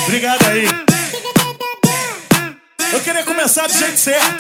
Obrigado aí. Eu queria começar do jeito certo.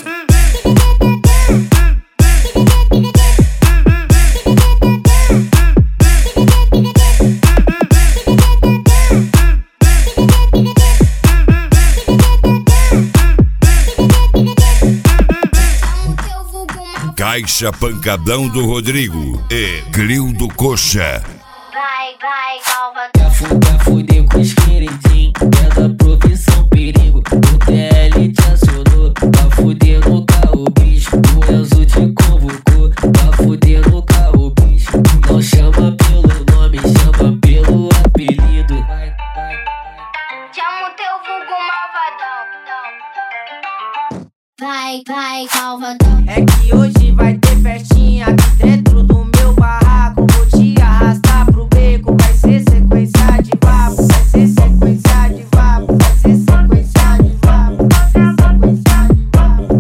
Caixa Pancadão do Rodrigo e Glildo Coxa. Vai, calma. Quer fuder com os queridinhos, é da profissão perigo. O TL te acionou, pra fuder no carro, bicho. O Enzo te convocou, pra fuder no carro, bicho. Não chama pelo nome, chama pelo apelido. Chama o teu vulgo malvadão. Vai, malvadão. É que hoje vai ter festinha aqui dentro do meu barraco. Vou te arrastar pro beco, vai ser sequência de vapo. Vai ser sequência de vapo, vai ser sequência de vapo, vai ser sequência de vapo.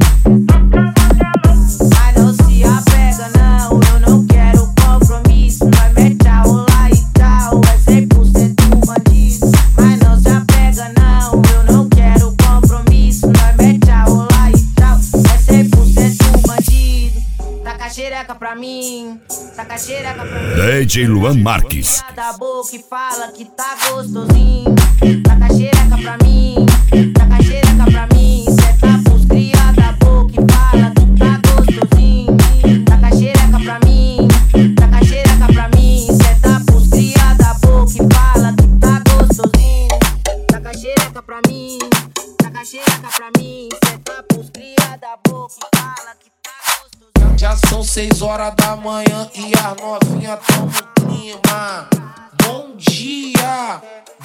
Mas não se apega não, eu não quero compromisso. Nós mete a rolar e tal, é 100% bandido. Mas não se apega não, eu não quero compromisso. Nós mete a rolar e tal, é 100% bandido. Taca a xereca pra mim, taca a xereca pra mim. DJ Luan Marques. Da boca e fala que tá gostosinho. Taca a xereca pra mim, taca a xereca pra mim. Cê tá pros cria da boca e fala que tá gostosinho. Taca a xereca pra mim, taca a xereca pra mim. Cê tá pros cria da boca e fala que tá gostosinho. Taca a xereca pra mim, taca a xereca pra mim. Cê tá pros cria da boca e fala que tá gostosinho. Já são 6 horas da manhã e as novinhas tão no clima. Bom dia,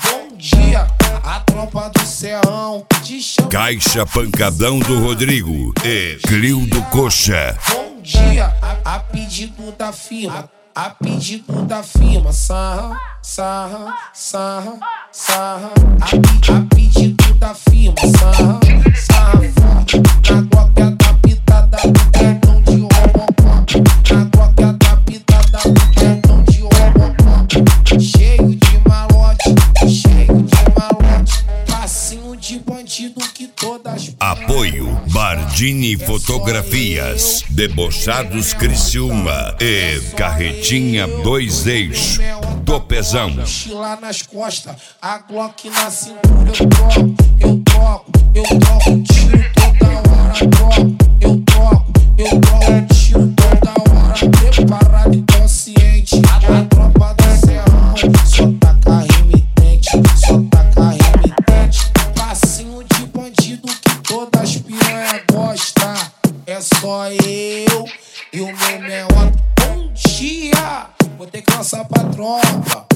a tropa do Serrão te chama. Caixa Pancadão do Rodrigo e Glildo Coxa. Bom dia, a pedido da firma. A pedido da firma, sarra, sarra, sarra, sarra. A pedido da firma, sarra, sarra. Na gloca da pitada do cartão de Robocop. Na gloca da pitada do cartão de Robocop. Cheio de malote, cheio de malote. Passinho de bandido que todas. Apoio Bardini Fotografias, Debochados Criciúma e Carretinha 2 Eixos do Pezão. Mochila nas costas, a Glock na cintura. Eu troco tiro toda hora. Eu troco tiro toda hora. Preparado e consciente, a tropa do Serrão só taca remitente, só taca remitente. Passinho de bandido que todas piranha gosta. É só eu e o meu menor. Bom dia, vou ter que lançar pra tropa.